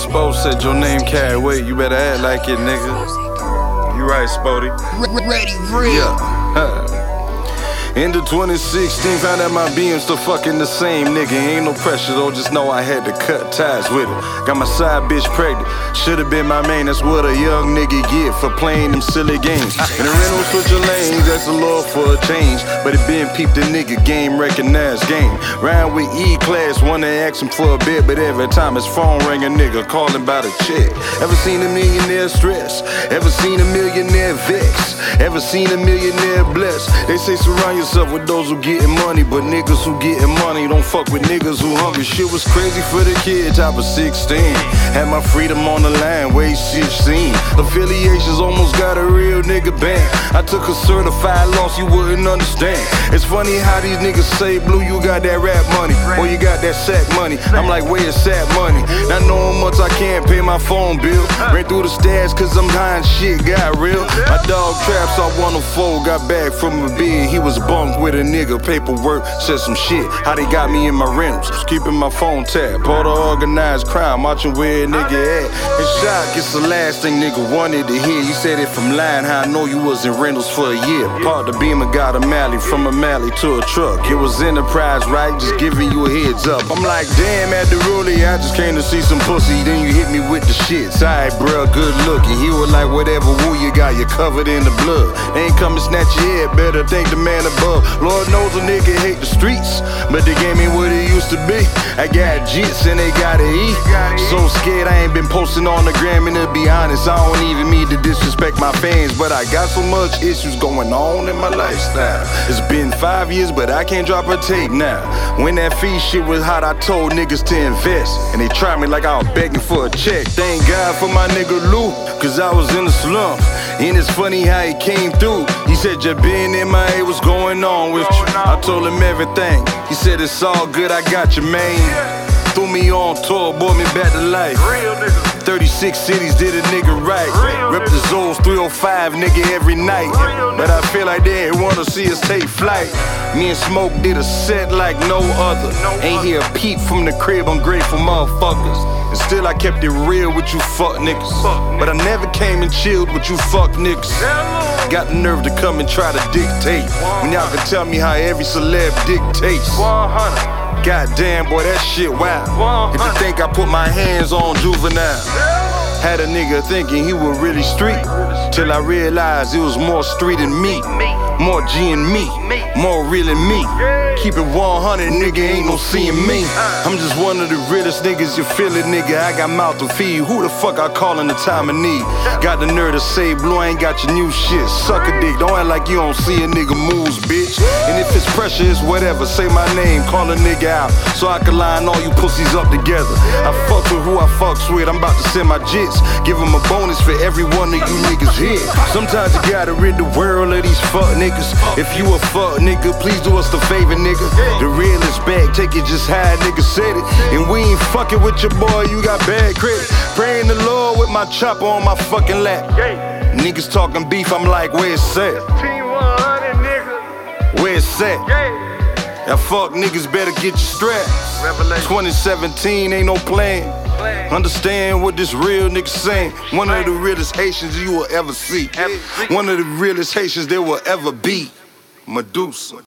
Spo said your name carry weight, you better act like it, nigga. You right, Spody. Ready, real. Yeah. In the 2016, found out my BM's still fucking the same nigga. Ain't no pressure though, just know I had to cut ties with her. Got my side bitch pregnant, should've been my main. That's what a young nigga get for playing them silly games. In the rental switching lanes, that's a law for a change. But it been peep the nigga game, recognized game. Round with E-class, wanna ask him for a bit, but every time his phone ring, a nigga calling about a check. Ever seen a millionaire stress? Ever seen a millionaire vex? Ever seen a millionaire blessed? They say surround yourself with those who getting money, but niggas who getting money don't fuck with niggas who hungry. Shit was crazy for the kid, top of 16. Had my freedom on the line, way 16. Affiliations almost got a real nigga banned. I took a certified loss, you wouldn't understand. It's funny how these niggas say, Blue, you got that rap money, or you got that sack money. I'm like, where's sack money? Not knowing much, I can't pay my phone bill. Ran through the stairs cause I'm high and shit got real. My dog traps off 104, got back from a bid. He was bumped with a nigga, paperwork, said some shit. How they got me in my rentals, keeping my phone tapped. Part of organized crime, watching where a nigga at. His shot gets the last thing nigga wanted to hear. You said it from line, how I know you was in rentals for a year. Part the Beamer got a Mally, from a Mally to a truck. It was Enterprise, right? Just giving you a heads up. I'm like, damn, at the rollie, I just came to see some pussy. Then you hit me with the shit. Alright, bruh, good looking. He was like, whatever woo you got, you covered in the blood. Ain't come to snatch your head, better thank the man above. Lord knows a nigga hate the streets, but the game ain't what it used to be. I got jits and they gotta eat. So scared I ain't been posting on the gram, and to be honest, I don't even mean to disrespect my fans, but I got so much issues going on in my lifestyle. It's been 5 years, but I can't drop a tape now. When that fee shit was hot, I told niggas to invest, and they tried me like I was begging for a check. Thank God for my nigga Lou, cause I was in the slump. And it's funny how he came through. He said, you been in my head, what's going on with you? I told him everything. He said, it's all good, I got you, man. Threw me on tour, brought me back to life. 36 cities did a nigga right. Rep the Zones 305 nigga every night. But I feel like they ain't wanna see us take flight. Me and Smoke did a set like no other. Ain't hear a peep from the crib, I'm grateful motherfuckers. And still I kept it real with you fuck niggas. But I never came and chilled with you fuck niggas. Got the nerve to come and try to dictate, when y'all can tell me how every celeb dictates. Goddamn, boy, that shit wild. If you think I put my hands on Juvenile, had a nigga thinking he was really street, till I realized it was more street than me. More G in me, more real in me. Keep it 100, nigga, ain't no seeing me. I'm just one of the realest niggas, you feel it, nigga. I got mouth to feed, who the fuck I call in the time of need? Got the nerve to say, Blue, I ain't got your new shit. Suck a dick, don't act like you don't see a nigga moves, bitch. And if it's pressure, it's whatever, say my name, call a nigga out, so I can line all you pussies up together. I fuck with who I fucks with, I'm about to send my jits. Give them a bonus for every one of you niggas hit. Sometimes you gotta rid the world of these fuck niggas. If you a fuck nigga, please do us the favor, nigga. The real is back, take it just how a nigga said it. And we ain't fucking with your boy, you got bad credit. Praying the Lord with my chopper on my fucking lap. Niggas talking beef, I'm like, where it's at? Where it's at? That fuck niggas better get your straps. 2017 ain't no plan. Understand what this real nigga saying. One of the realest Haitians you will ever see. One of the realest Haitians there will ever be. Medusa.